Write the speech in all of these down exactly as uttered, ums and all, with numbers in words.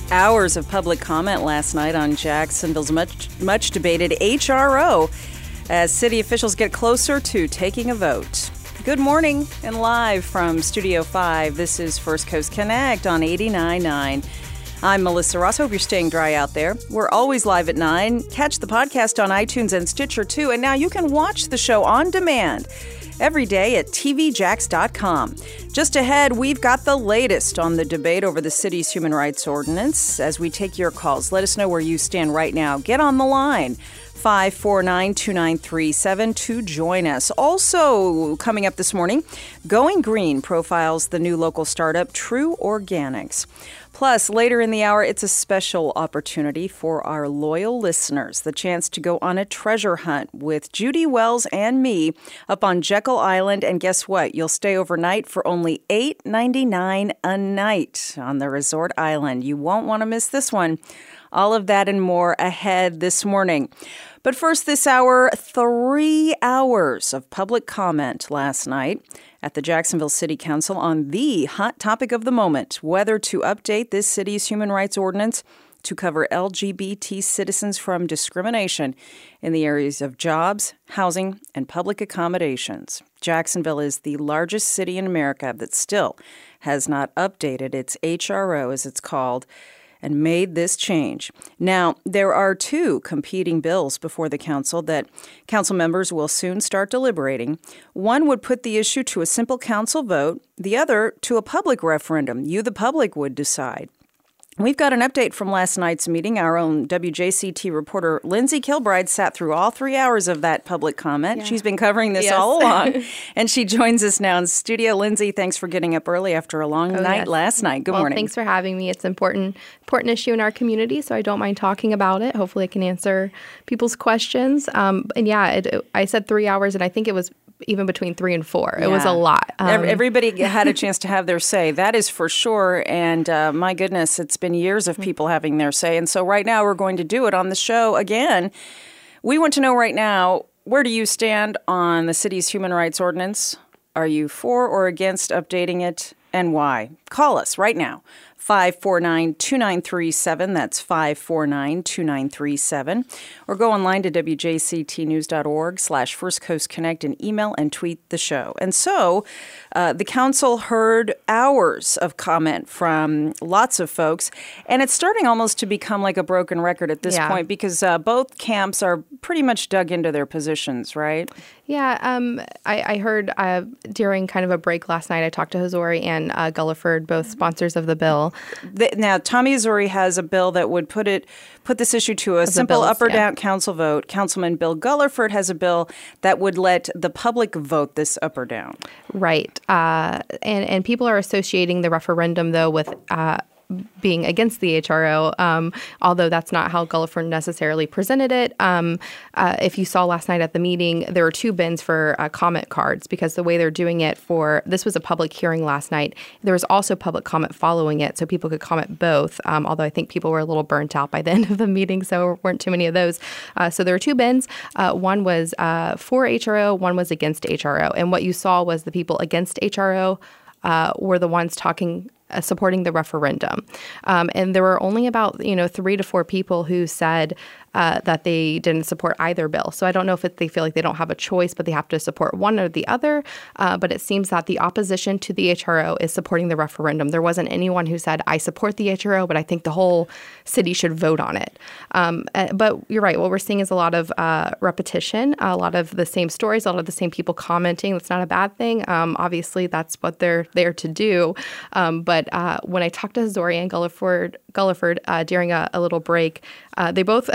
Hours of public comment last night on Jacksonville's much much debated H R O as city officials get closer to taking a vote. Good morning and live from Studio five. This is First Coast Connect on eighty-nine point nine. I'm Melissa Ross. Hope you're staying dry out there. We're always live at nine. Catch the podcast on iTunes and Stitcher too. And now you can watch the show on demand every day at T V Jax dot com. Just ahead, we've got the latest on the debate over the city's human rights ordinance. As we take your calls, let us know where you stand right now. Get on the line, five four nine, two nine three seven, to join us. Also, coming up this morning, Going Green profiles the new local startup True Organics. Plus, later in the hour, it's a special opportunity for our loyal listeners, the chance to go on a treasure hunt with Judy Wells and me up on Jekyll Island. And guess what? You'll stay overnight for only eight dollars and ninety-nine cents a night on the resort island. You won't want to miss this one. All of that and more ahead this morning. But first this hour, three hours of public comment last night at the Jacksonville City Council on the hot topic of the moment, whether to update this city's human rights ordinance to cover L G B T citizens from discrimination in the areas of jobs, housing, and public accommodations. Jacksonville is the largest city in America that still has not updated its H R O, as it's called, and made this change. Now, there are two competing bills before the council that council members will soon start deliberating. One would put the issue to a simple council vote, the other to a public referendum. You, the public, would decide. We've got an update from last night's meeting. Our own W J C T reporter Lindsay Kilbride sat through all three hours of that public comment. Yeah. She's been covering this yes. all along, and she joins us now in studio. Lindsay, thanks for getting up early after a long oh, night yes. last night. Good well, morning. Thanks for having me. It's an important, important issue in our community, so I don't mind talking about it. Hopefully I can answer people's questions. Um, and yeah, it, it, I said three hours, and I think it was even between three and four. It yeah. was a lot. Um, Everybody had a chance to have their say. That is for sure. And uh, my goodness, it's been years of people having their say. And so right now we're going to do it on the show again. We want to know right now, where do you stand on the city's human rights ordinance? Are you for or against updating it, and why? Call us right now. five four nine, two nine three seven. That's five four nine, two nine three seven. Or go online to W J C T news dot org slash First Coast Connect and email and tweet the show. And so uh, the council heard hours of comment from lots of folks, and it's starting almost to become like a broken record at this yeah. point because uh, both camps are pretty much dug into their positions, right? Yeah, um, I, I heard uh, during kind of a break last night, I talked to Hazouri and uh, Gulliford, both sponsors of the bill. The, now, Tommy Hazouri has a bill that would put it put this issue to a simple bills, up or yeah. down council vote. Councilman Bill Gulliford has a bill that would let the public vote this up or down. Right. Uh, and, and people are associating the referendum, though, with uh, being against the H R O, um, although that's not how Gulliford necessarily presented it. Um, uh, if you saw last night at the meeting, there were two bins for uh, comment cards because the way they're doing it for, this was a public hearing last night. There was also public comment following it, so people could comment both, um, although I think people were a little burnt out by the end of the meeting, so there weren't too many of those. Uh, so there were two bins. Uh, one was uh, for H R O, one was against H R O. And what you saw was the people against H R O uh, were the ones talking Uh, supporting the referendum. Um, and there were only about, you know, three to four people who said uh, that they didn't support either bill. So I don't know if it, they feel like they don't have a choice, but they have to support one or the other. Uh, but it seems that the opposition to the H R O is supporting the referendum. There wasn't anyone who said, I support the H R O, but I think the whole city should vote on it. Um, uh, but you're right. What we're seeing is a lot of uh, repetition, a lot of the same stories, a lot of the same people commenting. That's not a bad thing. Um, obviously, that's what they're there to do. Um, but uh, when I talked to Hazouri and Gulliford, Gulliford uh, during a, a little break, uh, they both,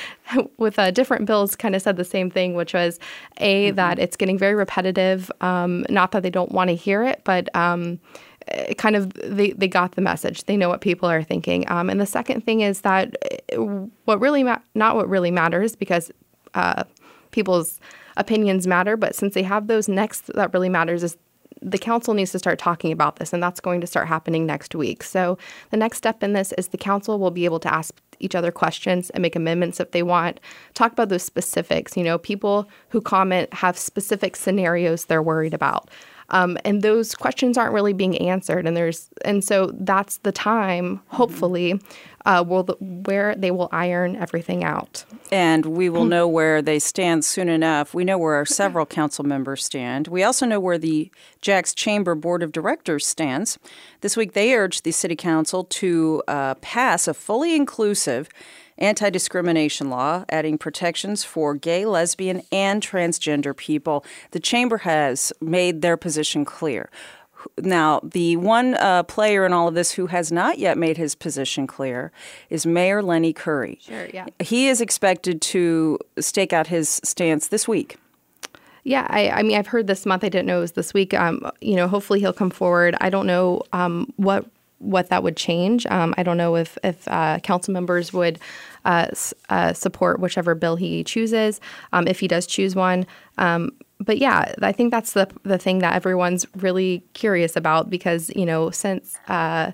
with uh, different bills, kind of said the same thing, which was, A, mm-hmm. that it's getting very repetitive. Um, not that they don't want to hear it, but um, it kind of they, they got the message. They know what people are thinking. Um, and the second thing is that what really ma- not what really matters, because uh, people's opinions matter, but since they have those next, that really matters is the council needs to start talking about this, and that's going to start happening next week. So the next step in this is the council will be able to ask each other questions and make amendments if they want. Talk about those specifics. You know, people who comment have specific scenarios they're worried about. Um, and those questions aren't really being answered. And there's and so that's the time, hopefully, uh, will the, where they will iron everything out. And we will know where they stand soon enough. We know where our several council members stand. We also know where the Jax Chamber Board of Directors stands. This week, they urged the City Council to uh, pass a fully inclusive anti-discrimination law, adding protections for gay, lesbian, and transgender people. The chamber has made their position clear. Now, the one uh, player in all of this who has not yet made his position clear is Mayor Lenny Curry. Sure, yeah. He is expected to stake out his stance this week. Yeah, I, I mean, I've heard this month. I didn't know it was this week. Um, you know, hopefully he'll come forward. I don't know um, what what that would change. Um, I don't know if if uh, council members would uh, s- uh, support whichever bill he chooses, um, if he does choose one. Um, but yeah, I think that's the the thing that everyone's really curious about because, you know, since uh,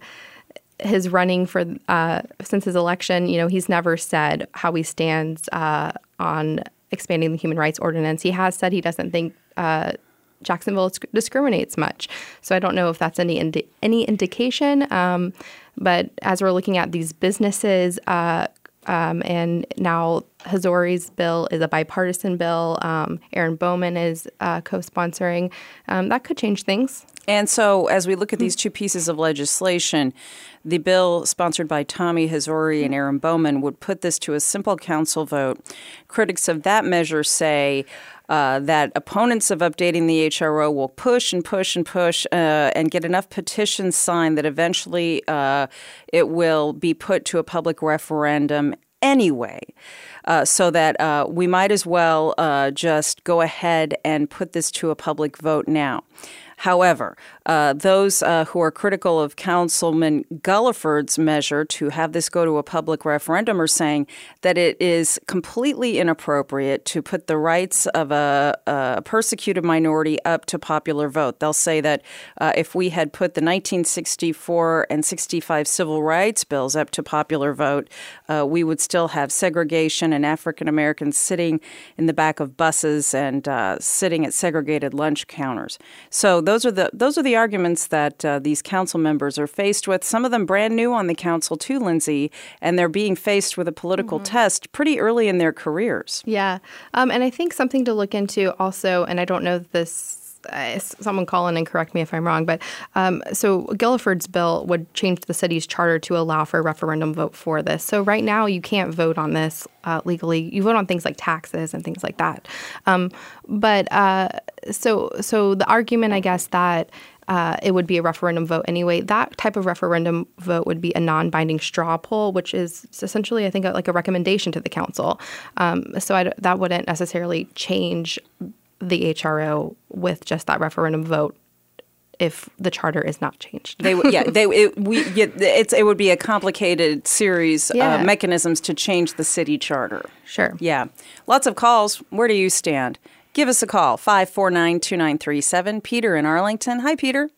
his running for uh, since his election, you know, he's never said how he stands uh, on expanding the human rights ordinance. He has said he doesn't think uh, Jacksonville discriminates much. So I don't know if that's any indi- any indication. Um, but as we're looking at these businesses, uh, um, and now Hazori's bill is a bipartisan bill. Um, Aaron Bowman is uh, co-sponsoring. Um, that could change things. And so as we look at these two pieces of legislation, the bill sponsored by Tommy Hazori and Aaron Bowman would put this to a simple council vote. Critics of that measure say uh, that opponents of updating the H R O will push and push and push uh, and get enough petitions signed that eventually uh, it will be put to a public referendum anyway. Uh, so that uh, we might as well uh, just go ahead and put this to a public vote now. However, uh, those uh, who are critical of Councilman Gulliford's measure to have this go to a public referendum are saying that it is completely inappropriate to put the rights of a, a persecuted minority up to popular vote. They'll say that uh, if we had put the nineteen sixty-four and sixty-five civil rights bills up to popular vote, uh, we would still have segregation and African Americans sitting in the back of buses and uh, sitting at segregated lunch counters. So those are the those are the arguments that uh, these council members are faced with. Some of them brand new on the council too, Lindsay, and they're being faced with a political mm-hmm. test pretty early in their careers. Yeah, um, and I think something to look into also, and I don't know if this. Uh, someone call in and correct me if I'm wrong, but um, so Gulliford's bill would change the city's charter to allow for a referendum vote for this. So right now you can't vote on this uh, legally. You vote on things like taxes and things like that. Um, but uh, so so the argument, I guess, that uh, it would be a referendum vote anyway, that type of referendum vote would be a non-binding straw poll, which is essentially, I think, like a recommendation to the council. Um, so I, that wouldn't necessarily change the H R O with just that referendum vote if the charter is not changed. They yeah, they it, we yeah, it's it would be a complicated series of yeah. uh, mechanisms to change the city charter. Sure. Yeah. Lots of calls. Where do you stand? Give us a call, five four nine, two nine three seven. Peter in Arlington. Hi, Peter.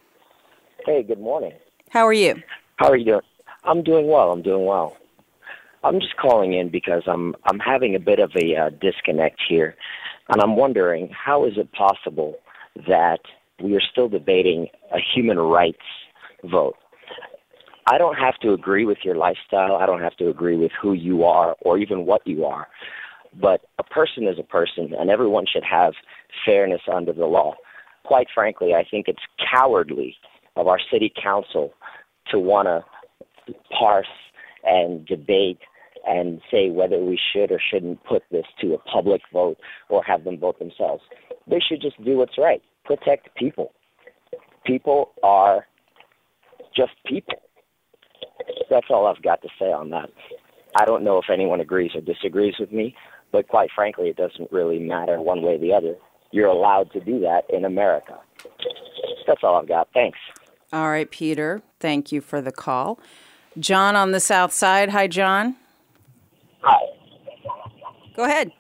Hey, good morning. How are you? How are you doing? I'm doing well. I'm doing well. I'm just calling in because I'm I'm having a bit of a uh, disconnect here. And I'm wondering, how is it possible that we are still debating a human rights vote? I don't have to agree with your lifestyle. I don't have to agree with who you are or even what you are. But a person is a person, and everyone should have fairness under the law. Quite frankly, I think it's cowardly of our city council to want to parse and debate and say whether we should or shouldn't put this to a public vote or have them vote themselves. They should just do what's right. Protect people. People are just people. That's all I've got to say on that. I don't know if anyone agrees or disagrees with me, but quite frankly, it doesn't really matter one way or the other. You're allowed to do that in America. That's all I've got. Thanks. All right, Peter. Thank you for the call. John on the south side. Hi, John. Hi. Go ahead.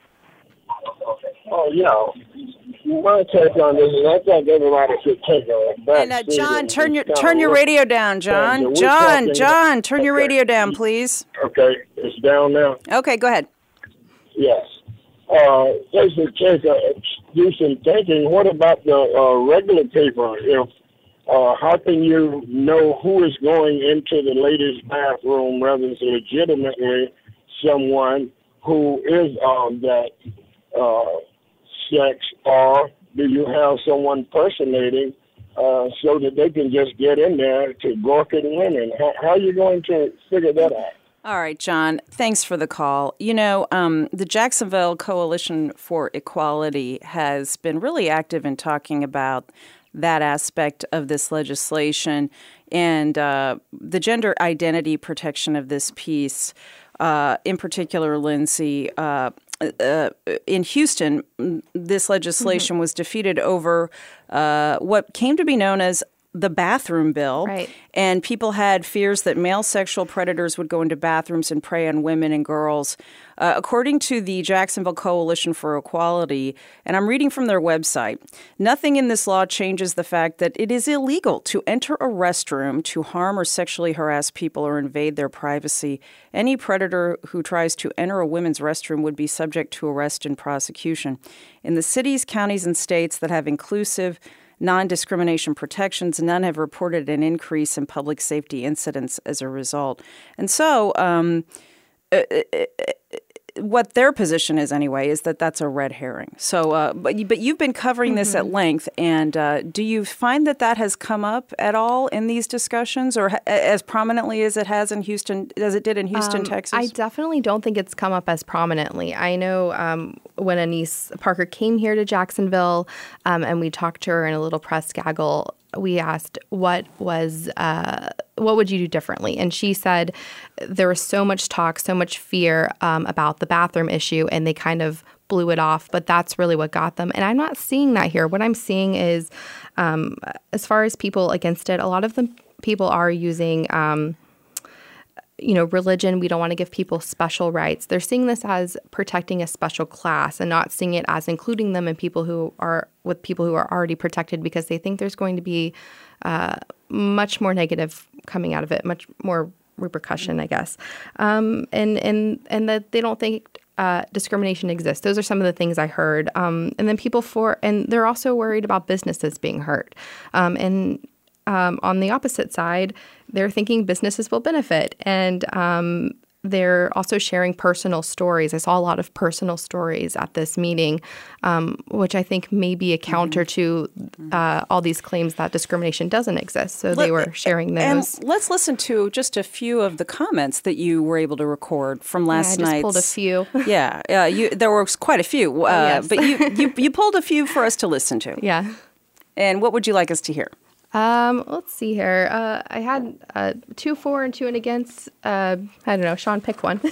Oh, yeah. My take on this is I think everybody should take a back And uh, John, turn your turn your radio down, John. John, John, turn your radio down, please. Okay, it's down now. Okay, go ahead. Yes. uh, they should take a, do some thinking. What about the uh, regular people? If uh, how can you know who is going into the ladies' bathroom, whether it's legitimately someone who is of that uh, sex, or do you have someone personating uh, so that they can just get in there to gawk at women? How, how are you going to figure that out? All right, John, thanks for the call. You know, um, the Jacksonville Coalition for Equality has been really active in talking about that aspect of this legislation and uh, the gender identity protection of this piece. Uh, in particular, Lindsay, uh, uh, in Houston, this legislation mm-hmm. was defeated over uh, what came to be known as the bathroom bill. Right. And people had fears that male sexual predators would go into bathrooms and prey on women and girls. Uh, according to the Jacksonville Coalition for Equality, and I'm reading from their website, nothing in this law changes the fact that it is illegal to enter a restroom to harm or sexually harass people or invade their privacy. Any predator who tries to enter a women's restroom would be subject to arrest and prosecution. In the cities, counties, and states that have inclusive non-discrimination protections, none have reported an increase in public safety incidents as a result. And so um, uh, uh, what their position is anyway is that that's a red herring. So, uh, but, you, but you've been covering this mm-hmm. at length, and uh, do you find that that has come up at all in these discussions, or ha- as prominently as it has in Houston, as it did in Houston, um, Texas? I definitely don't think it's come up as prominently. I know um, when Anise Parker came here to Jacksonville, um, and we talked to her in a little press gaggle, we asked what was uh, what would you do differently, and she said there was so much talk, so much fear um, about the bathroom issue, and they kind of blew it off. But that's really what got them. And I'm not seeing that here. What I'm seeing is, um, as far as people against it, a lot of the people are using. Um, you know, religion, we don't want to give people special rights. They're seeing this as protecting a special class and not seeing it as including them in people who are with people who are already protected, because they think there's going to be uh, much more negative coming out of it, much more repercussion, I guess. Um, and, and, and that they don't think uh, discrimination exists. Those are some of the things I heard. Um, and then people for, and they're also worried about businesses being hurt. Um, and Um, on the opposite side, they're thinking businesses will benefit, and um, they're also sharing personal stories. I saw a lot of personal stories at this meeting, um, which I think may be a counter to uh, all these claims that discrimination doesn't exist. So they were sharing those. And let's listen to just a few of the comments that you were able to record from last yeah, I just night's. pulled a few. yeah, uh, you, there were quite a few, uh, oh, yes. but you, you you pulled a few for us to listen to. Yeah. And what would you like us to hear? Um, let's see here. Uh, I had uh, two for and two and against. Uh, I don't know. Sean, pick one.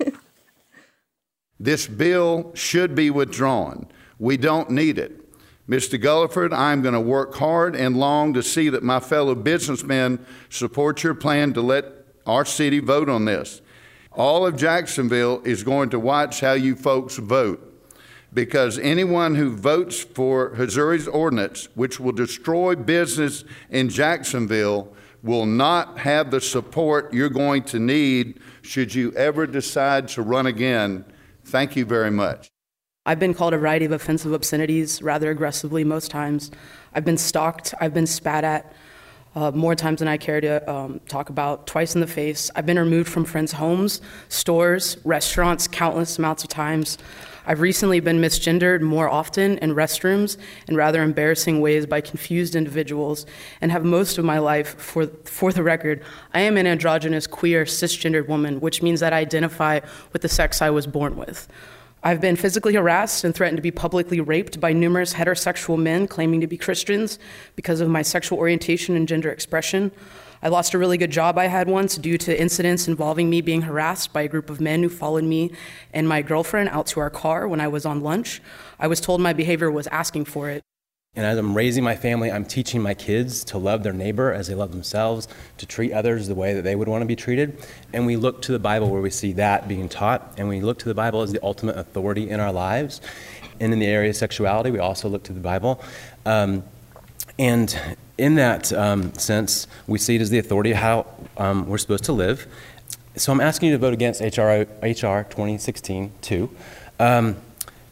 This bill should be withdrawn. We don't need it. Mister Gulliford, I'm going to work hard and long to see that my fellow businessmen support your plan to let our city vote on this. All of Jacksonville is going to watch how you folks vote, because anyone who votes for Missouri's ordinance, which will destroy business in Jacksonville, will not have the support you're going to need should you ever decide to run again. Thank you very much. I've been called a variety of offensive obscenities rather aggressively most times. I've been stalked. I've been spat at uh, more times than I care to um, talk about, twice in the face. I've been removed from friends' homes, stores, restaurants, countless amounts of times. I've recently been misgendered more often in restrooms in rather embarrassing ways by confused individuals, and have most of my life, for, for the record, I am an androgynous, queer, cisgendered woman, which means that I identify with the sex I was born with. I've been physically harassed and threatened to be publicly raped by numerous heterosexual men claiming to be Christians because of my sexual orientation and gender expression. I lost a really good job I had once due to incidents involving me being harassed by a group of men who followed me and my girlfriend out to our car when I was on lunch. I was told my behavior was asking for it. And as I'm raising my family, I'm teaching my kids to love their neighbor as they love themselves, to treat others the way that they would want to be treated. And we look to the Bible where we see that being taught, and we look to the Bible as the ultimate authority in our lives. And in the area of sexuality, we also look to the Bible. Um, and in that um, sense, we see it as the authority of how um, we're supposed to live. So I'm asking you to vote against H R twenty sixteen two. Um,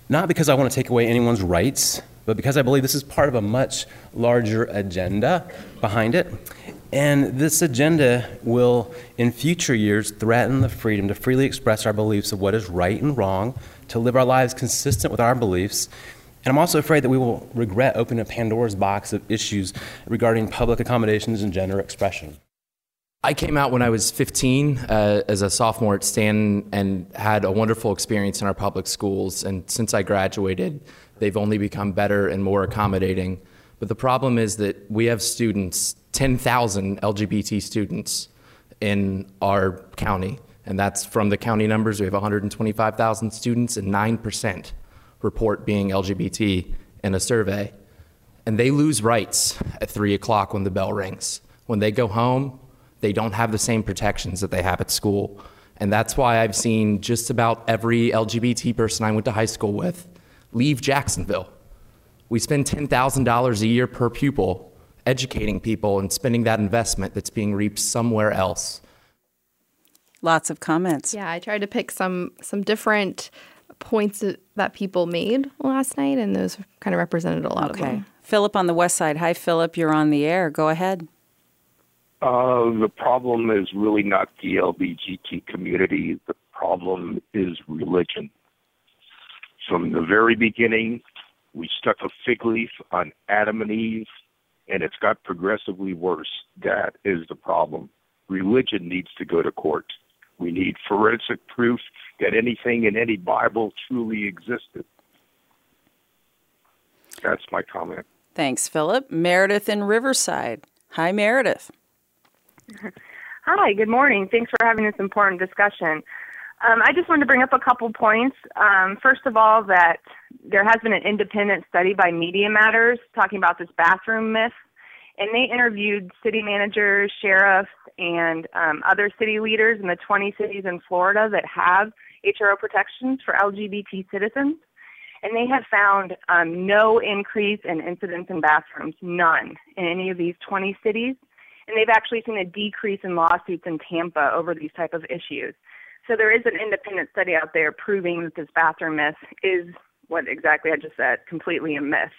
not because I want to take away anyone's rights, but because I believe this is part of a much larger agenda behind it. And this agenda will, in future years, threaten the freedom to freely express our beliefs of what is right and wrong, to live our lives consistent with our beliefs. And I'm also afraid that we will regret opening a Pandora's box of issues regarding public accommodations and gender expression. I came out when I was fifteen uh, as a sophomore at Stanton and had a wonderful experience in our public schools. And since I graduated, they've only become better and more accommodating. But the problem is that we have students, ten thousand L G B T students in our county. And that's from the county numbers. We have one hundred twenty-five thousand students, and nine percent report being L G B T in a survey. And they lose rights at three o'clock when the bell rings. When they go home, they don't have the same protections that they have at school. And that's why I've seen just about every L G B T person I went to high school with leave Jacksonville. We spend ten thousand dollars a year per pupil educating people and spending that investment that's being reaped somewhere else. Lots of comments. Yeah, I tried to pick some some different points that people made last night, and those kind of represented a lot okay. of them. Philip on the west side. Hi, Philip. You're on the air. Go ahead. Uh, the problem is really not the L G B T community. The problem is religion. From the very beginning, we stuck a fig leaf on Adam and Eve, and it's got progressively worse. That is the problem. Religion needs to go to court. We need forensic proof that anything in any Bible truly existed. That's my comment. Thanks, Philip. Meredith in Riverside. Hi, Meredith. Hi, good morning. Thanks for having this important discussion. Um, I just wanted to bring up a couple points. Um, first of all, that there has been an independent study by Media Matters talking about this bathroom myth, and they interviewed city managers, sheriffs, and um, other city leaders in the twenty cities in Florida that have H R O protections for L G B T citizens, and they have found um, no increase in incidents in bathrooms, none, in any of these twenty cities. And they've actually seen a decrease in lawsuits in Tampa over these type of issues. So there is an independent study out there proving that this bathroom myth is what exactly I just said, completely a myth.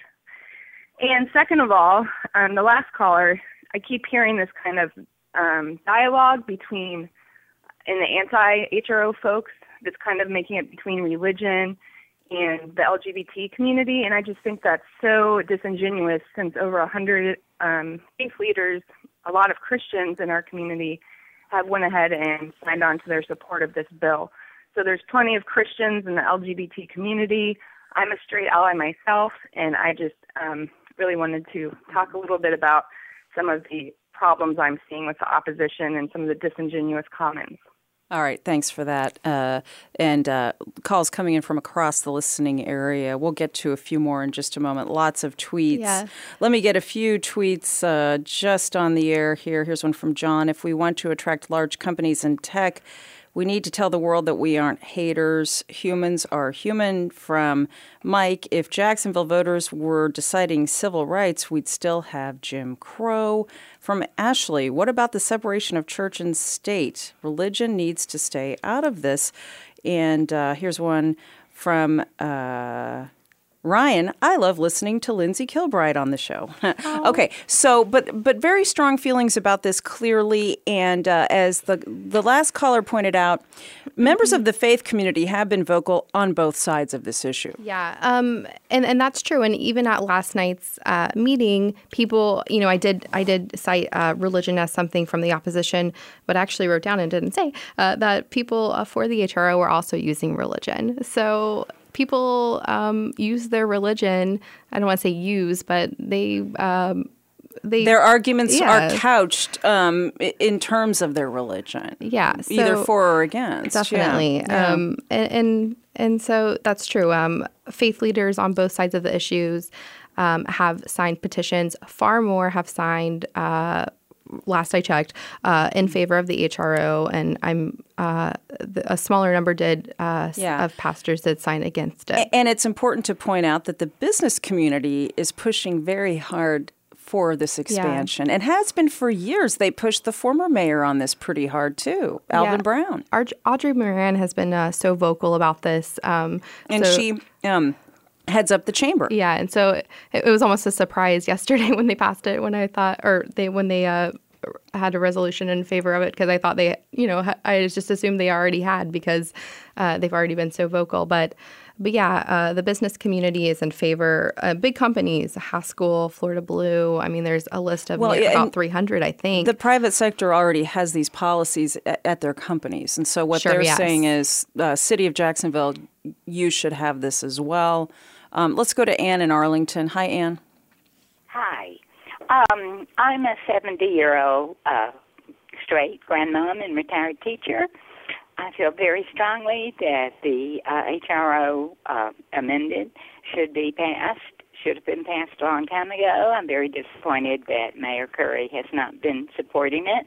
And second of all, um, the last caller, I keep hearing this kind of um, dialogue between, in the anti-H R O folks, that's kind of making it between religion and the L G B T community, and I just think that's so disingenuous since over one hundred um, faith leaders, a lot of Christians in our community, have went ahead and signed on to their support of this bill. So there's plenty of Christians in the L G B T community. I'm a straight ally myself, and I just um, really wanted to talk a little bit about some of the problems I'm seeing with the opposition and some of the disingenuous comments. All right, thanks for that. Uh, and uh, calls coming in from across the listening area. We'll get to a few more in just a moment. Lots of tweets. Yeah. Let me get a few tweets uh, just on the air here. Here's one from John. If we want to attract large companies in tech, we need to tell the world that we aren't haters. Humans are human. From Mike, if Jacksonville voters were deciding civil rights, we'd still have Jim Crow. From Ashley, what about the separation of church and state? Religion needs to stay out of this. And uh, here's one from uh, Ryan. I love listening to Lindsay Kilbride on the show. Okay, so but but very strong feelings about this clearly. And uh, as the the last caller pointed out, members of the faith community have been vocal on both sides of this issue. Yeah, um, and and that's true. And even at last night's uh, meeting, people, you know, I did I did cite uh, religion as something from the opposition, but actually wrote down and didn't say uh, that people uh, for the H R O were also using religion. So people um, use their religion. I don't want to say use, but they. Um, They, their arguments yeah. are couched um, in terms of their religion. Yeah. So either for or against. Definitely. Yeah. Um, and, and and so that's true. Um, faith leaders on both sides of the issues um, have signed petitions. Far more have signed, uh, last I checked, uh, in favor of the H R O. And I'm uh, the, a smaller number did uh, yeah. of pastors did sign against it. And it's important to point out that the business community is pushing very hard for this expansion, yeah. and has been for years. They pushed the former mayor on this pretty hard, too, Alvin yeah. Brown. Our, Audrey Moran has been uh, so vocal about this. Um, and so, she um, heads up the chamber. Yeah, and so it, it was almost a surprise yesterday when they passed it, when I thought, or they when they uh, had a resolution in favor of it, because I thought they, you know, I just assumed they already had because uh, they've already been so vocal. But But yeah, uh, the business community is in favor. Uh, big companies, Haskell, Florida Blue. I mean, there's a list of well, yeah, about three hundred, I think. The private sector already has these policies at, at their companies. And so what sure, they're yes. saying is, uh, City of Jacksonville, you should have this as well. Um, let's go to Ann in Arlington. Hi, Ann. Hi. Um, I'm a seventy-year-old uh, straight grandmom and retired teacher. I feel very strongly that the uh, H R O uh, amended should be passed, should have been passed a long time ago. I'm very disappointed that Mayor Curry has not been supporting it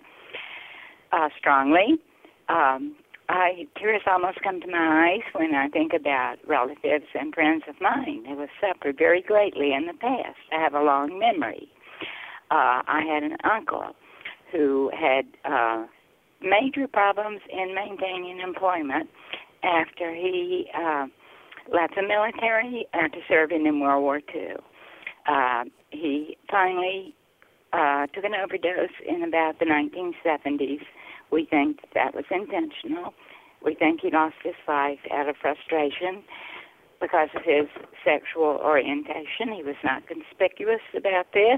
uh, strongly. Um, I, tears almost come to my eyes when I think about relatives and friends of mine who have suffered very greatly in the past. I have a long memory. Uh, I had an uncle who had Uh, major problems in maintaining employment after he uh, left the military after serving in World War Two. Uh, he finally uh, took an overdose in about the nineteen seventies. We think that was intentional. We think he lost his life out of frustration because of his sexual orientation. He was not conspicuous about this,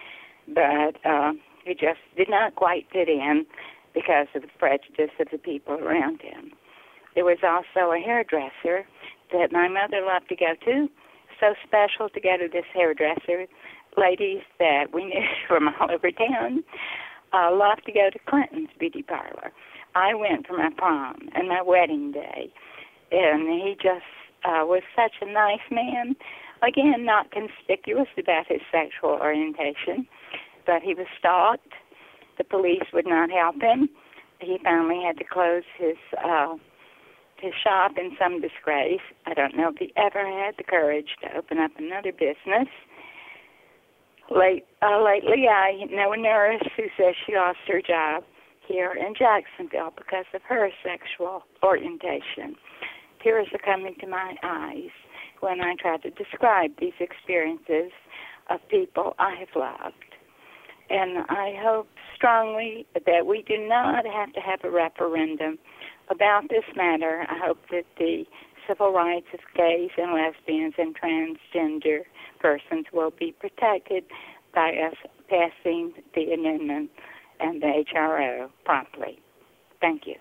but uh, he just did not quite fit in because of the prejudice of the people around him. There was also a hairdresser that my mother loved to go to. So special to go to this hairdresser. Ladies that we knew from all over town uh, loved to go to Clinton's beauty parlor. I went for my prom and my wedding day, and he just uh, was such a nice man. Again, not conspicuous about his sexual orientation, but he was stalked. The police would not help him. He finally had to close his uh, his shop in some disgrace. I don't know if he ever had the courage to open up another business. Late, uh, lately, I know a nurse who says she lost her job here in Jacksonville because of her sexual orientation. Tears are coming to my eyes when I try to describe these experiences of people I have loved. And I hope strongly that we do not have to have a referendum about this matter. I hope that the civil rights of gays and lesbians and transgender persons will be protected by us passing the amendment and the H R O promptly. Thank you.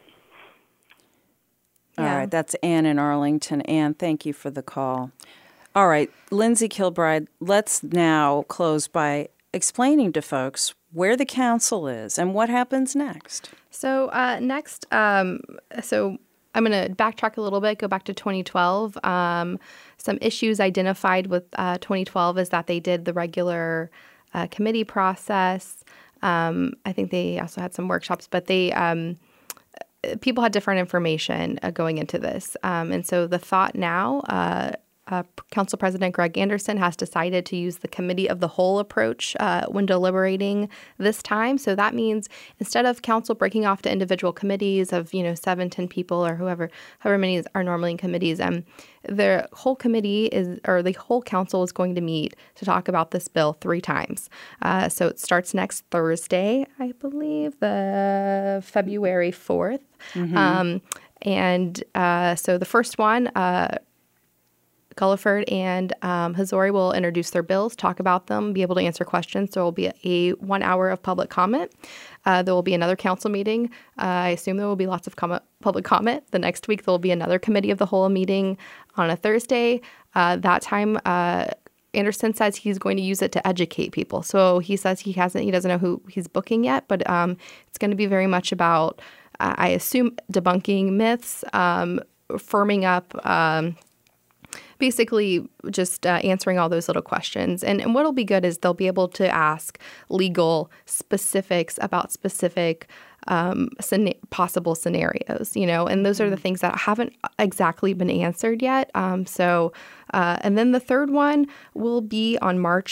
All yeah. right, that's Ann in Arlington. Ann, thank you for the call. All right, Lindsay Kilbride, let's now close by explaining to folks where the council is and what happens next. So uh, next, um, so I'm going to backtrack a little bit, go back to twenty twelve. Um, some issues identified with uh, twenty twelve is that they did the regular uh, committee process. Um, I think they also had some workshops, but they um, people had different information uh, going into this. Um, and so the thought now, uh, Uh, Council President Greg Anderson has decided to use the committee of the whole approach uh, when deliberating this time. So that means instead of council breaking off to individual committees of, you know, seven, ten people or whoever, however many are normally in committees, um, the whole committee is, or the whole council is going to meet to talk about this bill three times. Uh, so it starts next Thursday, I believe, the February fourth. Mm-hmm. Um, and uh, so the first one, uh, Gulliford and um, Hazori will introduce their bills, talk about them, be able to answer questions. There will be a one hour of public comment. Uh, there will be another council meeting. Uh, I assume there will be lots of comment, public comment. The next week, there will be another committee of the whole meeting on a Thursday. Uh, that time, uh, Anderson says he's going to use it to educate people. So he says he hasn't, he doesn't know who he's booking yet, but um, it's going to be very much about, uh, I assume, debunking myths, um, firming up um basically just uh, answering all those little questions. And, and what'll be good is they'll be able to ask legal specifics about specific um, scena- possible scenarios, you know, and those are the things that haven't exactly been answered yet. Um, so, uh, and then the third one will be on March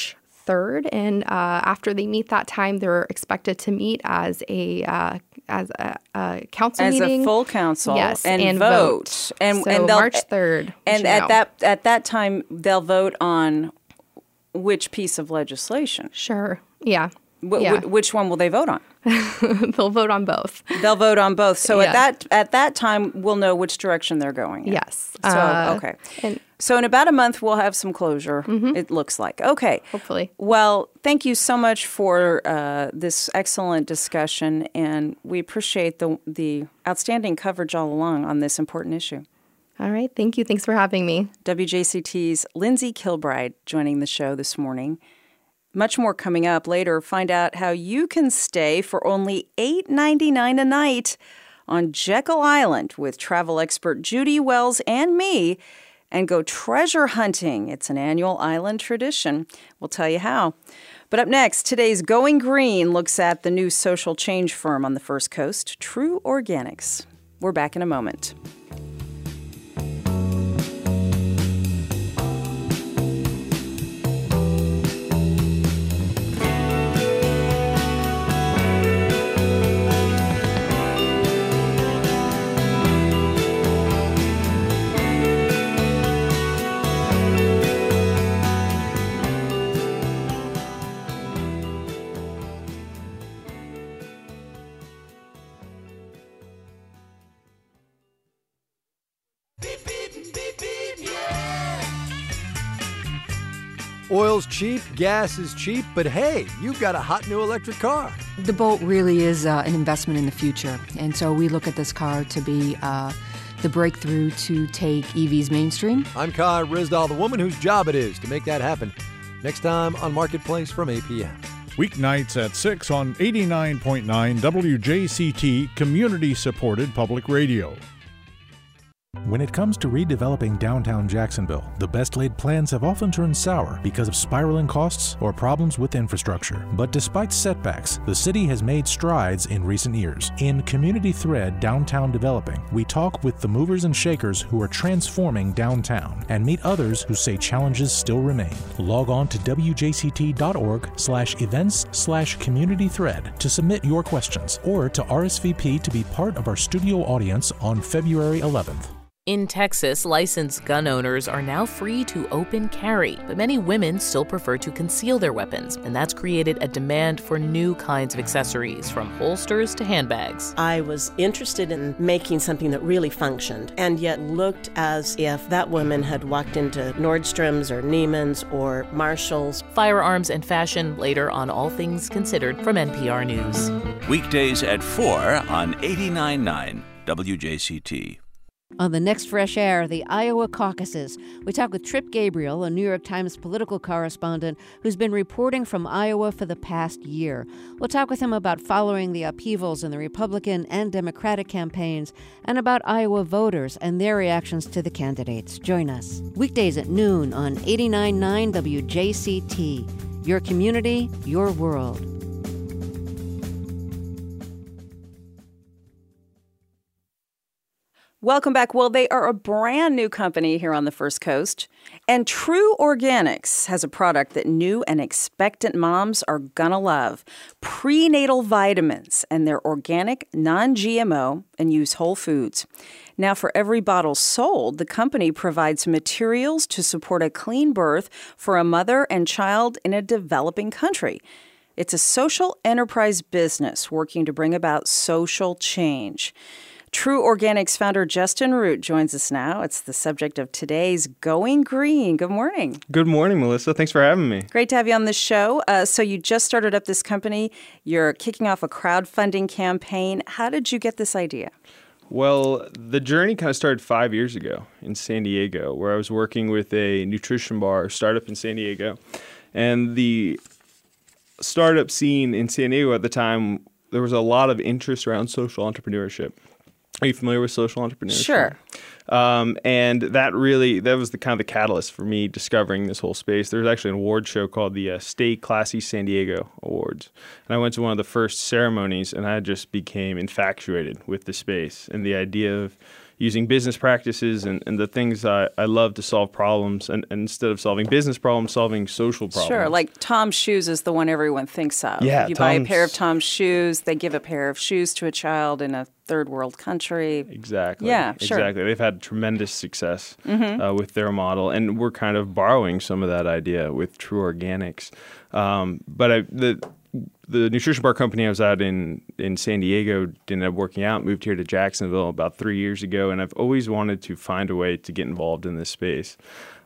third, and uh, after they meet that time, they're expected to meet as a uh, as a, a council as meeting, a full council, yes, and, and vote. vote. And so and they'll- March third, And at that at that time, they'll vote on which piece of legislation. Sure, yeah. Wh- yeah. wh- which one will they vote on? They'll vote on both. They'll vote on both. So Yeah. at that at that time, we'll know which direction they're going in. Yes. So Uh, okay. and- So in about a month, we'll have some closure. It looks like. Okay. Hopefully. Well, thank you so much for uh, this excellent discussion, and we appreciate the the outstanding coverage all along on this important issue. All right. Thank you. Thanks for having me. W J C T's Lindsay Kilbride joining the show this morning. Much more coming up later. Find out how you can stay for only eight ninety-nine a night on Jekyll Island with travel expert Judy Wells and me, and go treasure hunting. It's an annual island tradition. We'll tell you how. But up next, today's Going Green looks at the new social change firm on the First Coast, True Organics. We're back in a moment. Oil's cheap, gas is cheap, but hey, you've got a hot new electric car. The Bolt really is uh, an investment in the future, and so we look at this car to be uh, the breakthrough to take E Vs mainstream. I'm Kai Rizdal, the woman whose job it is to make that happen. Next time on Marketplace from eight p.m. Weeknights at six on eighty-nine point nine W J C T, community-supported public radio. When it comes to redeveloping downtown Jacksonville, the best-laid plans have often turned sour because of spiraling costs or problems with infrastructure. But despite setbacks, the city has made strides in recent years. In Community Thread Downtown Developing, we talk with the movers and shakers who are transforming downtown and meet others who say challenges still remain. Log on to W J C T dot org slash events slash community thread to submit your questions or to R S V P to be part of our studio audience on February eleventh. In Texas, licensed gun owners are now free to open carry, but many women still prefer to conceal their weapons, and that's created a demand for new kinds of accessories, from holsters to handbags. I was interested in making something that really functioned, and yet looked as if that woman had walked into Nordstrom's or Neiman's or Marshall's. Firearms and fashion later on All Things Considered from N P R News. Weekdays at four on eighty-nine point nine W J C T. On the next Fresh Air, the Iowa caucuses, we talk with Trip Gabriel, a New York Times political correspondent who's been reporting from Iowa for the past year. We'll talk with him about following the upheavals in the Republican and Democratic campaigns and about Iowa voters and their reactions to the candidates. Join us weekdays at noon on eighty-nine point nine W J C T. Your community, your world. Welcome back. Well, they are a brand new company here on the First Coast. And True Organics has a product that new and expectant moms are gonna love. Prenatal vitamins, and they're organic, non-G M O, and use whole foods. Now, for every bottle sold, the company provides materials to support a clean birth for a mother and child in a developing country. It's a social enterprise business working to bring about social change. True Organics founder Justin Root joins us now. It's the subject of today's Going Green. Good morning. Good morning, Melissa. Thanks for having me. Great to have you on the show. Uh, so you just started up this company. You're kicking off a crowdfunding campaign. How did you get this idea? Well, the journey kind of started five years ago in San Diego, where I was working with a nutrition bar startup in San Diego. And the startup scene in San Diego at the time, there was a lot of interest around social entrepreneurship. Are you familiar with social entrepreneurship? Sure. Um, and that really, that was the kind of the catalyst for me discovering this whole space. There was actually an award show called the uh, Stay Classy San Diego Awards. And I went to one of the first ceremonies, and I just became infatuated with the space and the idea of using business practices and, and the things I, I love to solve problems, and, and instead of solving business problems, solving social problems. Sure, like Tom's Shoes is the one everyone thinks of. Yeah, you buy a Tom's- pair of Tom's Shoes, they give a pair of shoes to a child in a third world country. Exactly. Yeah, sure. Exactly. They've had tremendous success Mhm. uh, with their model, and we're kind of borrowing some of that idea with True Organics. Um, but I, the the nutrition bar company I was at in, in San Diego ended up working out, moved here to Jacksonville about three years ago, and I've always wanted to find a way to get involved in this space.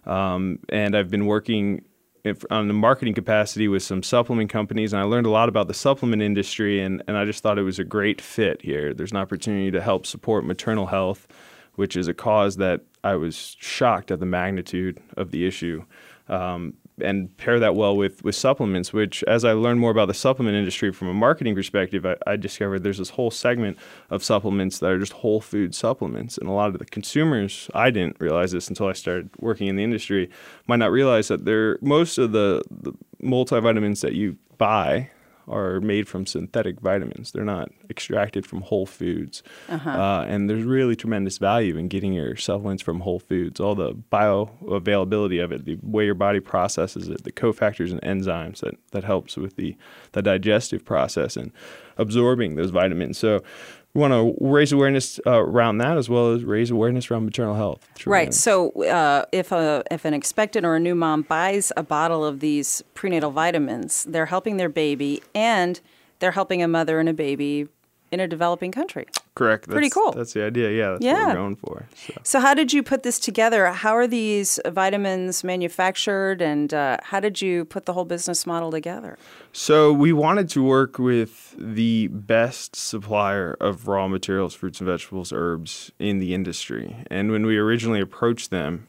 Um, and I've been working if, on the marketing capacity with some supplement companies, and I learned a lot about the supplement industry, and, and I just thought it was a great fit here. There's an opportunity to help support maternal health, which is a cause that I was shocked at the magnitude of the issue. Um, and pair that well with, with supplements, which as I learned more about the supplement industry from a marketing perspective, I, I discovered there's this whole segment of supplements that are just whole food supplements. And a lot of the consumers, I didn't realize this until I started working in the industry, might not realize that they're, most of the, the multivitamins that you buy are made from synthetic vitamins. They're not extracted from whole foods. Uh-huh. Uh, and there's really tremendous value in getting your supplements from whole foods, all the bioavailability of it, the way your body processes it, the cofactors and enzymes that, that helps with the, the digestive process and absorbing those vitamins. So we want to raise awareness uh, around that, as well as raise awareness around maternal health. True Right. Organics. So uh, if a if an expectant or a new mom buys a bottle of these prenatal vitamins, they're helping their baby, and they're helping a mother and a baby in a developing country. Correct. Pretty That's, cool. That's the idea. Yeah, that's Yeah. what we're going for. So. So how did you put this together? How are these vitamins manufactured, and uh, how did you put the whole business model together? So we wanted to work with the best supplier of raw materials, fruits and vegetables, herbs in the industry. And when we originally approached them,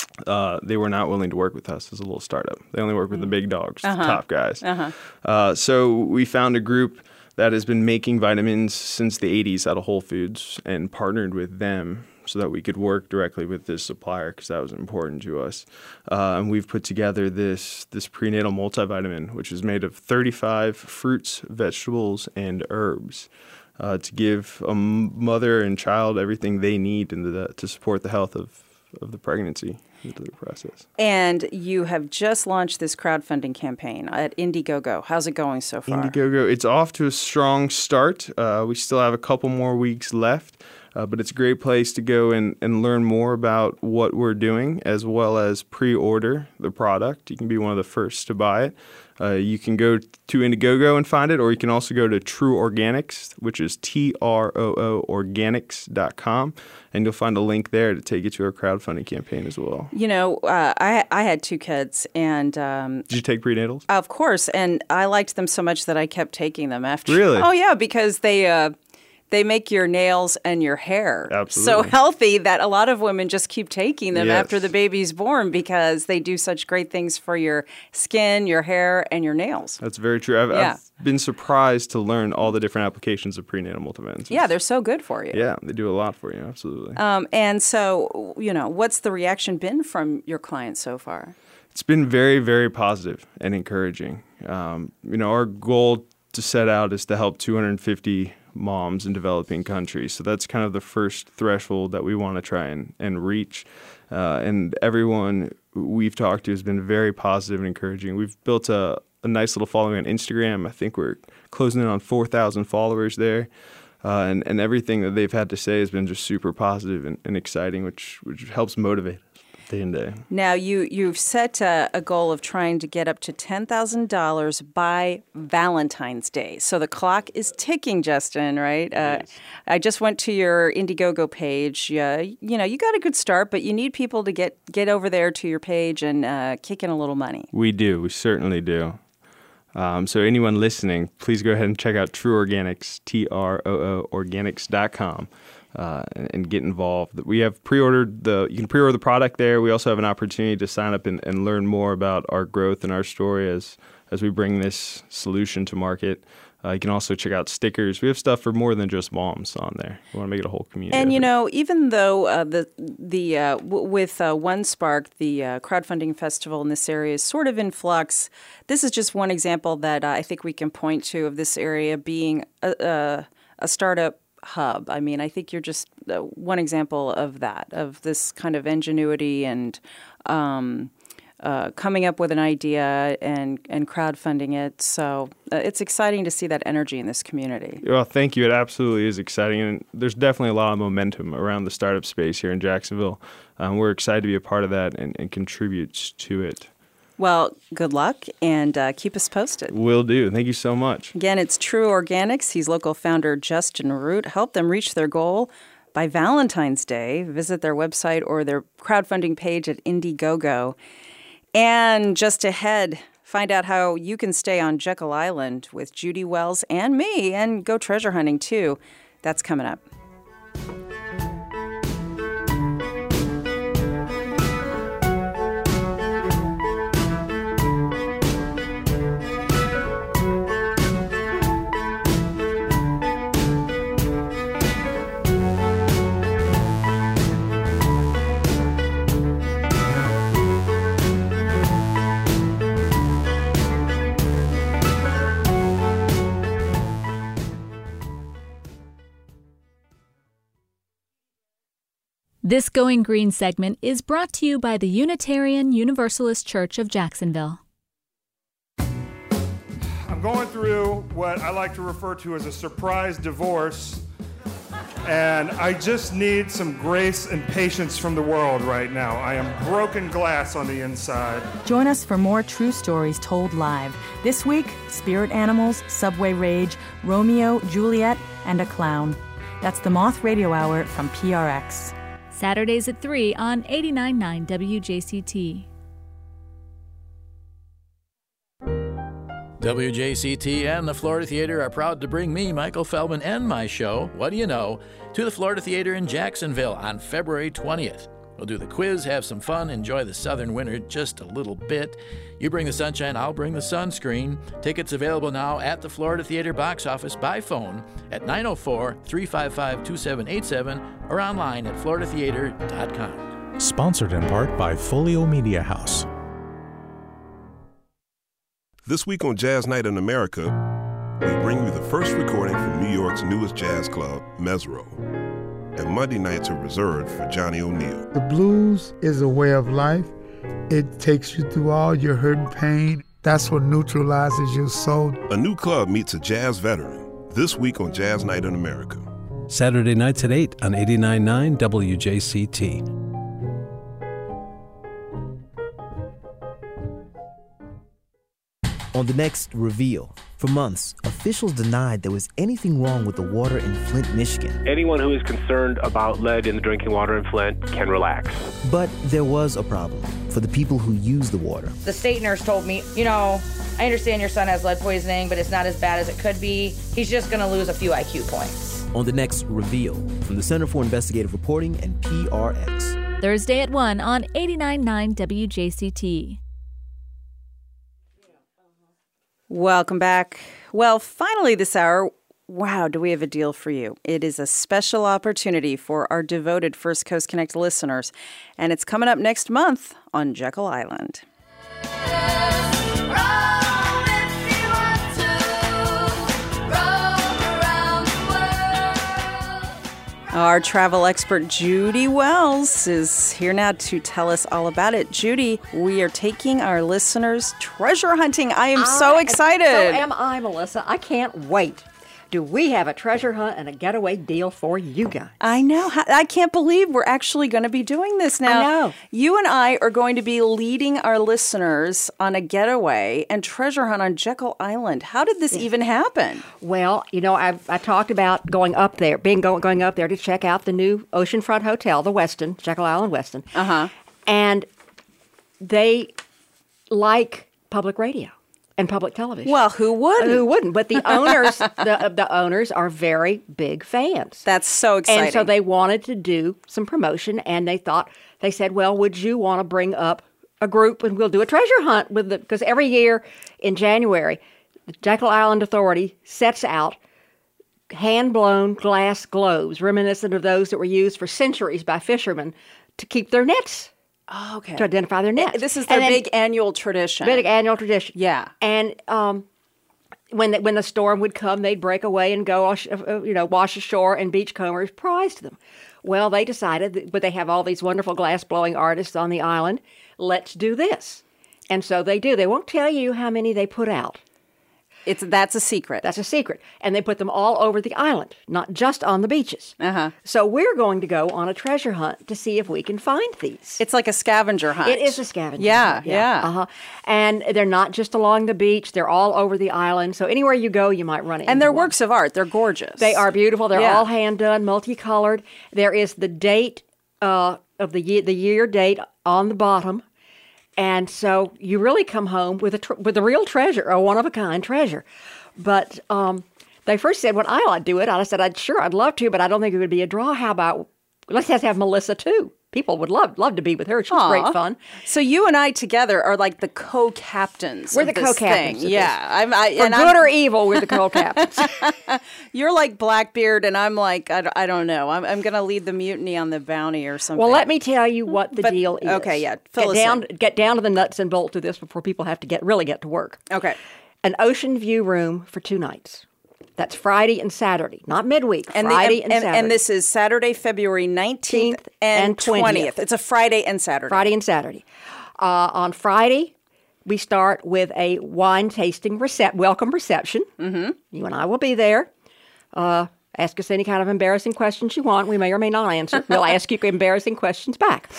uh, they were not willing to work with us as a little startup. They only work with the big dogs, Uh-huh. the top guys. Uh-huh. Uh, so we found a group that has been making vitamins since the eighties out of Whole Foods and partnered with them so that we could work directly with this supplier, because that was important to us. Uh, and we've put together this this prenatal multivitamin, which is made of thirty-five fruits, vegetables, and herbs uh, to give a m- mother and child everything they need in the, to support the health of, of the pregnancy and delivery process. And you have just launched this crowdfunding campaign at Indiegogo. How's it going so far? Indiegogo, it's off to a strong start. Uh, we still have a couple more weeks left, uh, but it's a great place to go and, and learn more about what we're doing, as well as pre-order the product. You can be one of the first to buy it. Uh, you can go to Indiegogo and find it, or you can also go to True Organics, which is T R O O organics dot com, and you'll find a link there to take you to our crowdfunding campaign as well. You know, uh, I I had two kids, and um, Did you take prenatals? of course, and I liked them so much that I kept taking them after. Really? Oh yeah, because they uh, they make your nails and your hair so Absolutely. healthy that a lot of women just keep taking them Yes. after the baby's born, because they do such great things for your skin, your hair, and your nails. That's very true. I've, Yeah. I've been surprised to learn all the different applications of prenatal multivitamins. Yeah, they're so good for you. Yeah, they do a lot for you, absolutely. Um, and so, you know, what's the reaction been from your clients so far? It's been very, very positive and encouraging. Um, you know, our goal to set out is to help two hundred fifty moms in developing countries. So that's kind of the first threshold that we want to try and, and reach. Uh, and everyone we've talked to has been very positive and encouraging. We've built a, a nice little following on Instagram. I think we're closing in on four thousand followers there. Uh, and, and everything that they've had to say has been just super positive and, and exciting, which, which helps motivate us day and day. Now, you, you've set a, a goal of trying to get up to ten thousand dollars by Valentine's Day. So the clock is ticking, Justin, right? Uh, I just went to your Indiegogo page. Uh, you know, you got a good start, but you need people to get, get over there to your page and uh, kick in a little money. We do. We certainly do. Um, so anyone listening, please go ahead and check out True Organics, T R O O organics dot com. Uh, and, and get involved. We have pre-ordered the, you can pre-order the product there. We also have an opportunity to sign up and, and learn more about our growth and our story as, as we bring this solution to market. Uh, you can also check out stickers. We have stuff for more than just moms on there. We want to make it a whole community. And you know, even though uh, the the uh, w- with uh, One Spark, the uh, crowdfunding festival in this area is sort of in flux, this is just one example that uh, I think we can point to of this area being a, a, a startup hub. I mean, I think you're just uh, one example of that, of this kind of ingenuity and um, uh, coming up with an idea and, and crowdfunding it. So uh, it's exciting to see that energy in this community. Well, thank you. It absolutely is exciting. And there's definitely a lot of momentum around the startup space here in Jacksonville. Um, we're excited to be a part of that and, and contribute to it. Well, good luck, and uh, keep us posted. Will do. Thank you so much. Again, it's True Organics. He's local founder Justin Root. Help them reach their goal by Valentine's Day. Visit their website or their crowdfunding page at Indiegogo. And just ahead, find out how you can stay on Jekyll Island with Judy Wells and me, and go treasure hunting too. That's coming up. This Going Green segment is brought to you by the Unitarian Universalist Church of Jacksonville. I'm going through what I like to refer to as a surprise divorce, and I just need some grace and patience from the world right now. I am broken glass on the inside. Join us for more true stories told live. This week, spirit animals, subway rage, Romeo, Juliet, and a clown. That's the Moth Radio Hour from P R X. Saturdays at three on eighty-nine point nine W J C T. W J C T and the Florida Theater are proud to bring me, Michael Feldman, and my show, What Do You Know, to the Florida Theater in Jacksonville on February twentieth. We'll do the quiz, have some fun, enjoy the southern winter just a little bit. You bring the sunshine, I'll bring the sunscreen. Tickets available now at the Florida Theater box office by phone at nine oh four, three five five, two seven eight seven or online at florida theater dot com. Sponsored in part by Folio Media House. This week on Jazz Night in America, we bring you the first recording from New York's newest jazz club, Mesro. And Monday nights are reserved for Johnny O'Neill. The blues is a way of life. It takes you through all your hurt and pain. That's what neutralizes your soul. A new club meets a jazz veteran this week on Jazz Night in America. Saturday nights at eight on eighty-nine point nine W J C T. On the next Reveal, for months, officials denied there was anything wrong with the water in Flint, Michigan. Anyone who is concerned about lead in the drinking water in Flint can relax. But there was a problem for the people who use the water. The state nurse told me, you know, I understand your son has lead poisoning, but it's not as bad as it could be. He's just going to lose a few I Q points. On the next Reveal, from the Center for Investigative Reporting and P R X. Thursday at one on eighty-nine point nine W J C T. Welcome back. Well, finally this hour, wow, do we have a deal for you. It is a special opportunity for our devoted First Coast Connect listeners, and it's coming up next month on Jekyll Island. Our travel expert, Judy Wells, is here now to tell us all about it. Judy, we are taking our listeners treasure hunting. I am so excited. So am I, Melissa. I can't wait. Do we have a treasure hunt and a getaway deal for you guys? I know. I can't believe we're actually going to be doing this now. I know. You and I are going to be leading our listeners on a getaway and treasure hunt on Jekyll Island. How did this even happen? Well, you know, I've, I talked about going up there, being go, going up there to check out the new oceanfront hotel, the Westin, Jekyll Island Westin. Uh-huh. And they like public radio and public television. Well, who wouldn't? Who wouldn't? But the owners, the the owners are very big fans. That's so exciting. And so they wanted to do some promotion, and they thought, they said, well, would you want to bring up a group and we'll do a treasure hunt with the, because every year in January, the Jekyll Island Authority sets out hand-blown glass globes, reminiscent of those that were used for centuries by fishermen to keep their nets. Oh, okay. To identify their nets. This is their then, big annual tradition. Big annual tradition. Yeah. And um, when the, when the storm would come, they'd break away and go, you know, wash ashore, and beachcombers prized them. Well, they decided that, but they have all these wonderful glass-blowing artists on the island. Let's do this. And so they do. They won't tell you how many they put out. It's That's a secret. That's a secret. And they put them all over the island, not just on the beaches. Uh-huh. So we're going to go on a treasure hunt to see if we can find these. It's like a scavenger hunt. It is a scavenger yeah, hunt. Yeah, yeah. Uh-huh. And they're not just along the beach. They're all over the island. So anywhere you go, you might run into And they're one. works of art. They're gorgeous. They are beautiful. They're Yeah. all hand-done, multicolored. There is the date uh, of the year, the year date on the bottom. And so you really come home with a tr- with a real treasure, a one-of-a-kind treasure. But um, they first said, well, I'll do it. I said, I'd sure, I'd love to, but I don't think it would be a draw. How about, let's just have Melissa, too. People would love love to be with her. She's Aw. great fun. So you and I together are like the co-captains. We're of the this co-captains thing. of Yeah, this. I'm. I, For and good I'm, or evil, we're the co-captains. You're like Blackbeard, and I'm like I, don't- I don't know. I'm, I'm going to lead the mutiny on the Bounty or something. Well, let me tell you what the But- deal is. okay, yeah, fill Get us down, in. get down to the nuts and bolts of this before people have to get really get to work. Okay. An ocean view room for two nights. That's Friday and Saturday, not midweek. And the- Friday and, and, Saturday. and this is Saturday, February nineteenth and, and twentieth. twentieth. It's a Friday and Saturday. Friday and Saturday. Uh, on Friday, we start with a wine tasting recep- welcome reception. Mm-hmm. You and I will be there. Uh, ask us any kind of embarrassing questions you want. We may or may not answer. We'll ask you embarrassing questions back.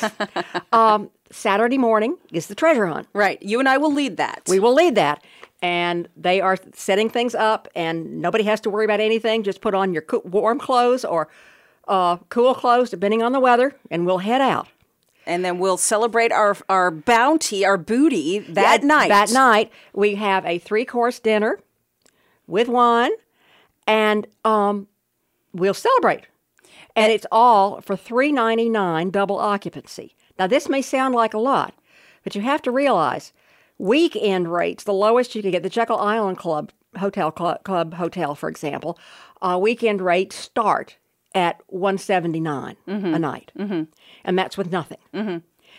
Um, Saturday morning is the treasure hunt. Right. You and I will lead that. We will lead that. And they are setting things up, and nobody has to worry about anything. Just put on your co- warm clothes or uh, cool clothes, depending on the weather, and we'll head out. And then we'll celebrate our our bounty, our booty that Yeah, night. That night, we have a three-course dinner with wine, and um, we'll celebrate. And it's all for three dollars and ninety-nine cents double occupancy. Now, this may sound like a lot, but you have to realize weekend rates, the lowest you can get, the Jekyll Island Club Hotel Club, Club Hotel, for example, uh, weekend rates start at one hundred seventy-nine dollars Mhm. a night. Mhm. And that's with nothing. Mm-hmm.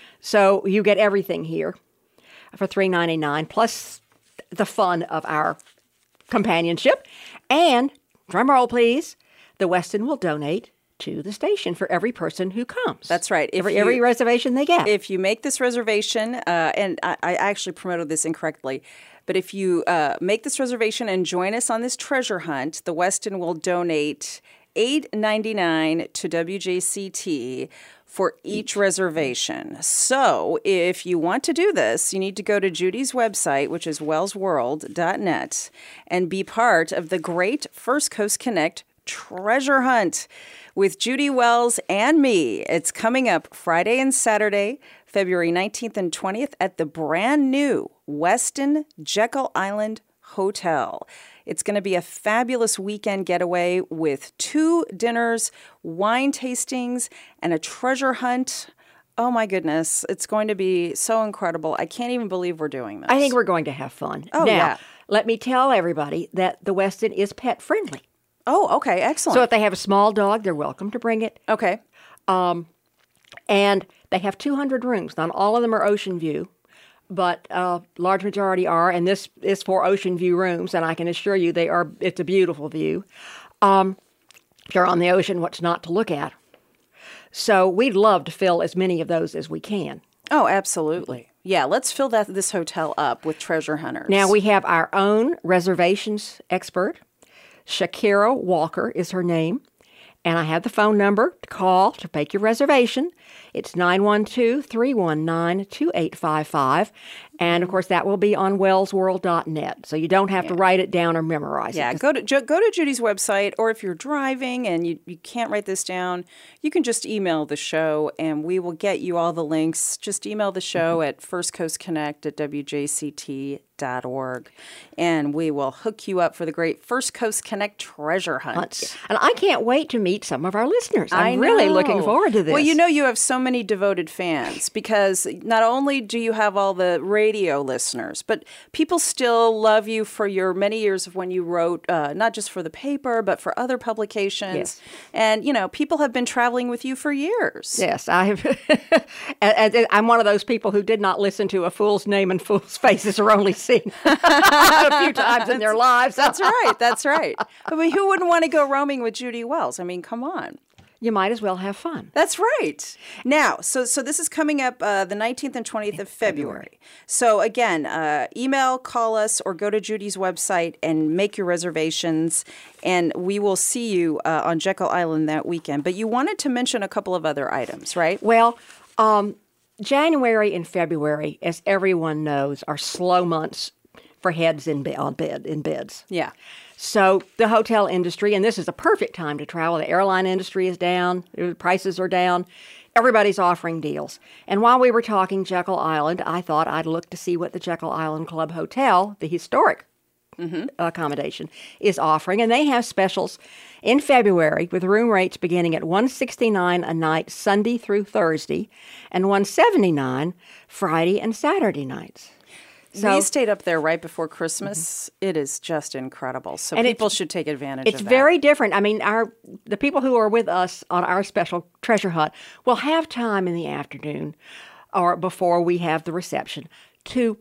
So you get everything here for three dollars and ninety-nine cents, plus the fun of our companionship. And, drum roll please, the Westin will donate to the station for every person who comes. That's right. If every, you- every reservation they get. If you make this reservation, uh, and I, I actually promoted this incorrectly, but if you uh, make this reservation and join us on this treasure hunt, the Westin will donate eight dollars and ninety-nine cents to W J C T for each reservation. So if you want to do this, you need to go to Judy's website, which is wells world dot net, and be part of the great First Coast Connect treasure hunt with Judy Wells and me. It's coming up Friday and Saturday, February nineteenth and twentieth at the brand new Westin Jekyll Island Hotel. It's going to be a fabulous weekend getaway with two dinners, wine tastings, and a treasure hunt. Oh my goodness, it's going to be so incredible. I can't even believe we're doing this. I think we're going to have fun. Oh, now, yeah. let me tell everybody that the Westin is pet friendly. Oh, okay, excellent. So if they have a small dog, they're welcome to bring it. Okay. Um, and they have two hundred rooms. Not all of them are ocean view, but a large majority are. And this is for ocean view rooms, and I can assure you they are. It's a beautiful view. Um, if you're on the ocean, what's not to look at? So we'd love to fill as many of those as we can. Oh, absolutely. Yeah, let's fill that this hotel up with treasure hunters. Now we have our own reservations expert. Shakira Walker is her name. And I have the phone number to call to make your reservation. It's nine one two, three one nine, two eight five five. And, of course, that will be on wells world dot net. So you don't have to write it down or memorize Yeah, it. go to ju- go to Judy's website, or if you're driving and you, you can't write this down, you can just email the show, and we will get you all the links. Just email the show Mm-hmm. at first coast connect at w j c t dot org, and we will hook you up for the great First Coast Connect treasure hunt. And I can't wait to meet some of our listeners. I'm I really know. looking forward to this. Well, you know you have so many devoted fans because not only do you have all the radio radio listeners, but people still love you for your many years of when you wrote, uh, not just for the paper, but for other publications. Yes. And, you know, people have been traveling with you for years. Yes, I have. I'm one of those people who did not listen to A Fool's Name and Fool's Faces Are Only Seen a few times in their lives. That's right. That's right. I mean, who wouldn't want to go roaming with Judy Wells? I mean, come on. You might as well have fun. That's right. Now, so so this is coming up uh, the nineteenth and twentieth of February. So again, uh, email, call us, or go to Judy's website and make your reservations, and we will see you uh, on Jekyll Island that weekend. But you wanted to mention a couple of other items, right? Well, um, January and February, as everyone knows, are slow months for heads in bed, on bed in beds. Yeah. So the hotel industry, and this is a perfect time to travel. The airline industry is down. The prices are down. Everybody's offering deals. And while we were talking Jekyll Island, I thought I'd look to see what the Jekyll Island Club Hotel, the historic mm-hmm. accommodation, is offering. And they have specials in February with room rates beginning at one hundred sixty-nine dollars a night Sunday through Thursday and one hundred seventy-nine dollars Friday and Saturday nights. So, we stayed up there right before Christmas. Mm-hmm. It is just incredible. So and people should take advantage of that. It's very different. I mean, our the people who are with us on our special treasure hunt will have time in the afternoon or before we have the reception to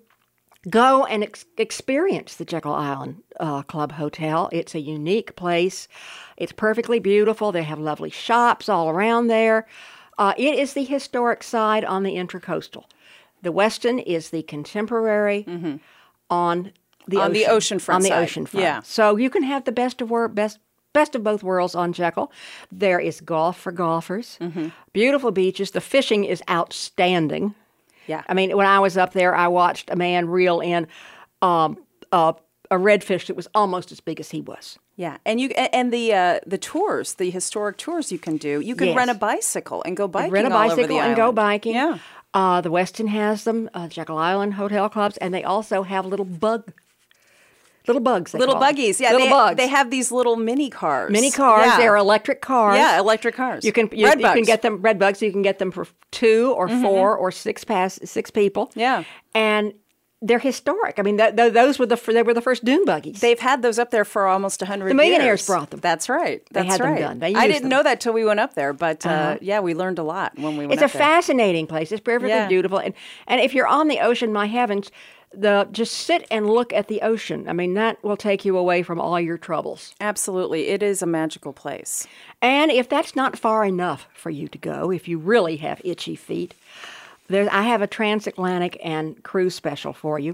go and ex- experience the Jekyll Island uh, Club Hotel. It's a unique place. It's perfectly beautiful. They have lovely shops all around there. Uh, it is the historic side on the Intracoastal. The Westin is the contemporary mm-hmm. on the on ocean, the oceanfront on the side. oceanfront. Yeah. So you can have the best of work, best best of both worlds on Jekyll. There is golf for golfers, mm-hmm. beautiful beaches. The fishing is outstanding. Yeah. I mean, when I was up there, I watched a man reel in um, uh, a redfish that was almost as big as he was. Yeah, and you and the uh, the tours, the historic tours you can do. You can Yes. rent a bicycle and go biking. Rent a all over bicycle the and go island. biking. Yeah. Uh, the Westin has them, uh, Jekyll Island Hotel Clubs, and they also have little bug, little bugs. they Little call them. buggies, yeah. little they, bugs. They have these little mini cars. Mini cars. Yeah. They're electric cars. Yeah, electric cars. You can you, Red you can bugs. get them red bugs. You can get them for two or Mhm. four or six pass six people. Yeah, and they're historic. I mean, th- th- those were the f- they were the first dune buggies. They've had those up there for almost a hundred years. The millionaires brought them. That's right. They That's had them right. done. They I used didn't them. know that till we went up there, but uh, Uh-huh. yeah, we learned a lot when we went It's a up there. fascinating place. It's perfectly Yeah. beautiful. And and if you're on the ocean, my heavens, the just sit and look at the ocean. I mean, that will take you away from all your troubles. Absolutely. It is a magical place. And if that's not far enough for you to go, if you really have itchy feet, there I have a transatlantic and cruise special for you.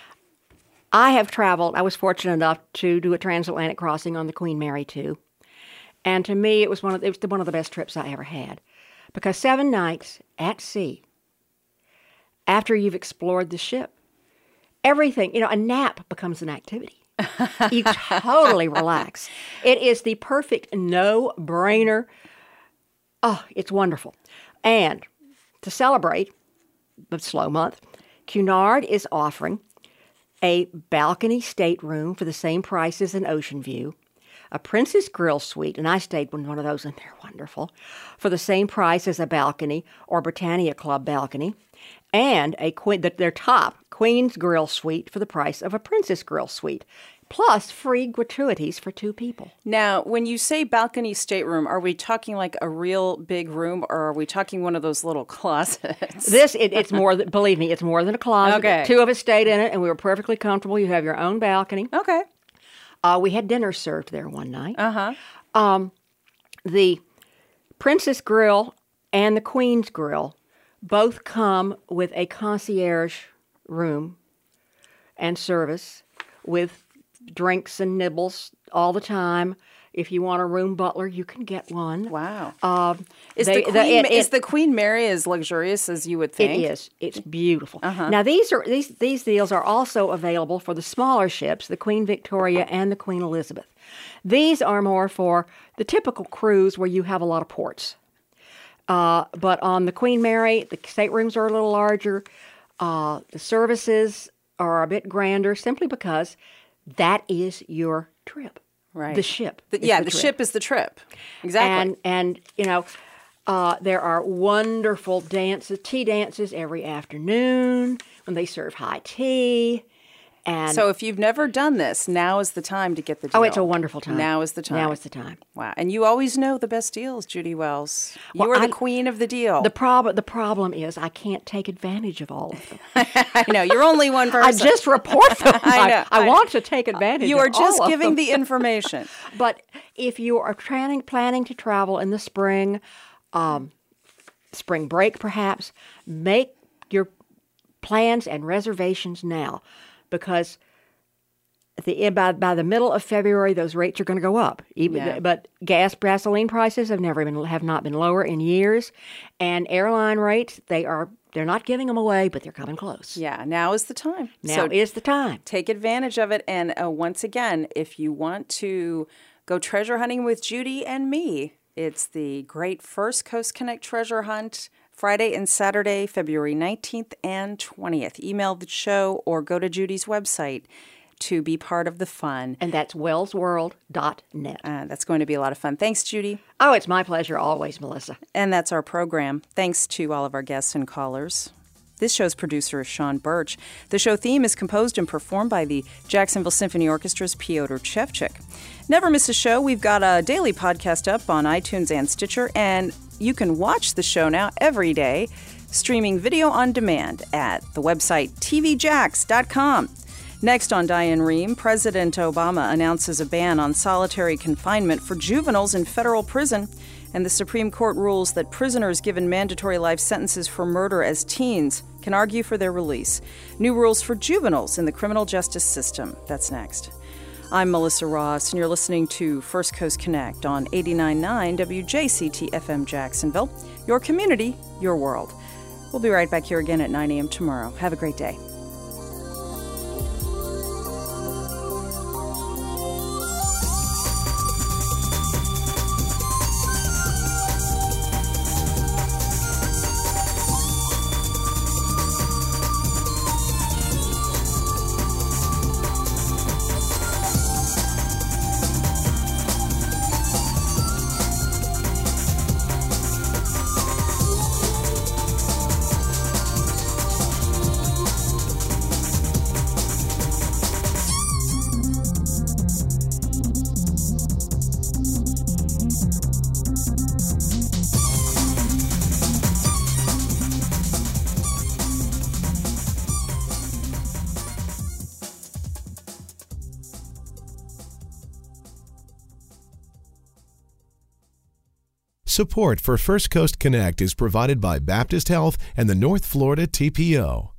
I have traveled, I was fortunate enough to do a transatlantic crossing on the Queen Mary two. And to me, it was one of, it was one of the best trips I ever had. Because seven nights at sea, after you've explored the ship, everything, you know, a nap becomes an activity. You totally relax. It is the perfect no-brainer. Oh, it's wonderful. And to celebrate the slow month, Cunard is offering a balcony stateroom for the same price as an Ocean View, a Princess Grill suite, and I stayed in one of those, and they're wonderful, for the same price as a balcony or Britannia Club balcony, and a queen, their top Queen's Grill suite for the price of a Princess Grill suite, plus free gratuities for two people. Now, when you say balcony stateroom, are we talking like a real big room, or are we talking one of those little closets? This, it, it's more, than, believe me, it's more than a closet. Okay. Two of us stayed in it, and we were perfectly comfortable. You have your own balcony. Okay. Uh, we had dinner served there one night. Uh-huh. Um, the Princess Grill and the Queen's Grill both come with a concierge room and service with drinks and nibbles all the time. If you want a room butler, you can get one. Wow. Uh, Is, they- the, Queen, the- it- is it- the Queen Mary as luxurious as you would think? It is. It's beautiful. Uh-huh. Now these are these these deals are also available for the smaller ships, the Queen Victoria and the Queen Elizabeth. These are more for the typical cruise where you have a lot of ports. Uh, but on the Queen Mary, the staterooms are a little larger. Uh, the services are a bit grander, simply because that is your trip. Right. The ship. The- is yeah, the, trip. ship is the trip. Exactly. And and you know. Uh, there are wonderful dances, tea dances every afternoon when they serve high tea. And so if you've never done this, now is the time to get the deal. Oh, it's a wonderful time. Now is the time. Now is the time. Wow. And you always know the best deals, Judy Wells. You Well, are the I- queen of the deal. The problem, the problem is I can't take advantage of all of them. I know. You're only one I person. just report them. I know. I, I want to take advantage You of are just all of giving them. the information. But if you are planning, planning to travel in the spring, um, spring break perhaps, make your plans and reservations now, because the by, by the middle of February, those rates are going to go up. Even, Yeah. But gas, gasoline prices have never been have not been lower in years, and airline rates they are they're not giving them away, but they're coming close. Yeah, now is the time. Now So is the time. Take advantage of it. And uh, once again, if you want to go treasure hunting with Judy and me, it's the great First Coast Connect Treasure Hunt, Friday and Saturday, February nineteenth and twentieth. Email the show or go to Judy's website to be part of the fun. And that's wells world dot net. Uh, that's going to be a lot of fun. Thanks, Judy. Oh, it's my pleasure always, Melissa. And that's our program. Thanks to all of our guests and callers. This show's producer is Sean Birch. The show theme is composed and performed by the Jacksonville Symphony Orchestra's Piotr Chevchik. Never miss a show. We've got a daily podcast up on iTunes and Stitcher, and you can watch the show now every day, streaming video on demand at the website T V jax dot com. Next on Diane Rehm, President Obama announces a ban on solitary confinement for juveniles in federal prison, and the Supreme Court rules that prisoners given mandatory life sentences for murder as teens can argue for their release. New rules for juveniles in the criminal justice system. That's next. I'm Melissa Ross, and you're listening to First Coast Connect on eighty-nine point nine W J C T F M Jacksonville. Your community, your world. We'll be right back here again at nine a.m. tomorrow. Have a great day. Support for First Coast Connect is provided by Baptist Health and the North Florida T P O.